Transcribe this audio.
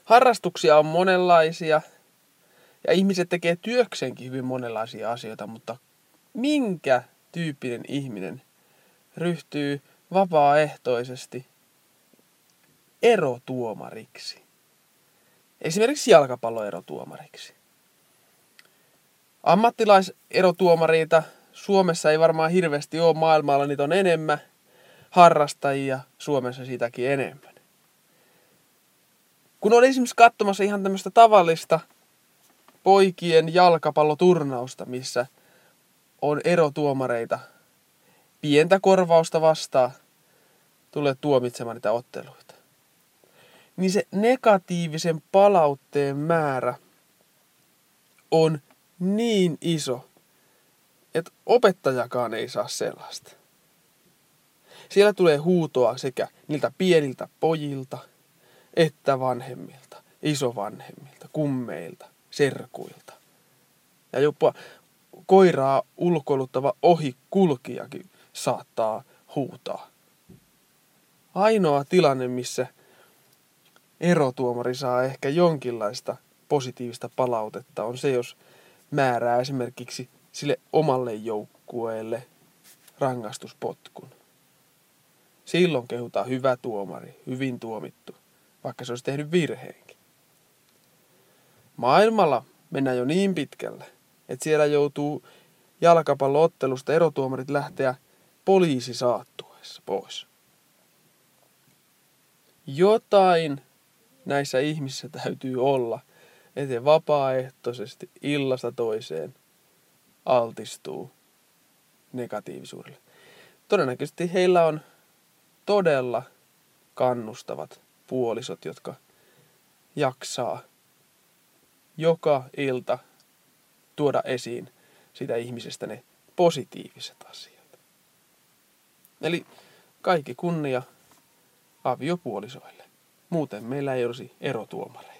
Harrastuksia on monenlaisia ja ihmiset tekee työkseenkin hyvin monenlaisia asioita, mutta minkä tyyppinen ihminen ryhtyy vapaaehtoisesti erotuomariksi? Esimerkiksi jalkapalloerotuomariksi. Ammattilaiserotuomareita Suomessa ei varmaan hirveästi ole, maailmalla niitä on enemmän. Harrastajia Suomessa sitäkin enemmän. Kun olin esimerkiksi katsomassa ihan tämmöistä tavallista poikien jalkapalloturnausta, missä on erotuomareita pientä korvausta vastaan, tulee tuomitsemaan niitä otteluita, niin se negatiivisen palautteen määrä on niin iso, että opettajakaan ei saa sellaista. Siellä tulee huutoa sekä niiltä pieniltä pojilta, että vanhemmilta, isovanhemmilta, kummeilta, serkuilta. Ja jopa koiraa ulkoiluttava ohikulkijakin saattaa huutaa. Ainoa tilanne, missä erotuomari saa ehkä jonkinlaista positiivista palautetta, on se, jos määrää esimerkiksi sille omalle joukkueelle rangaistuspotkun. Silloin kehutaan hyvä tuomari, hyvin tuomittu, vaikka se olisi tehnyt virheenkin. Maailmalla mennään jo niin pitkälle, että siellä joutuu jalkapalloottelusta erotuomarit lähteä poliisisaattuessa pois. Jotain näissä ihmisissä täytyy olla, että vapaaehtoisesti illasta toiseen altistuu negatiivisuudelle. Todennäköisesti heillä on todella kannustavat puolisot, jotka jaksaa joka ilta tuoda esiin sitä ihmisestä ne positiiviset asiat. Eli kaikki kunnia aviopuolisoille. Muuten meillä ei olisi erotuomareita.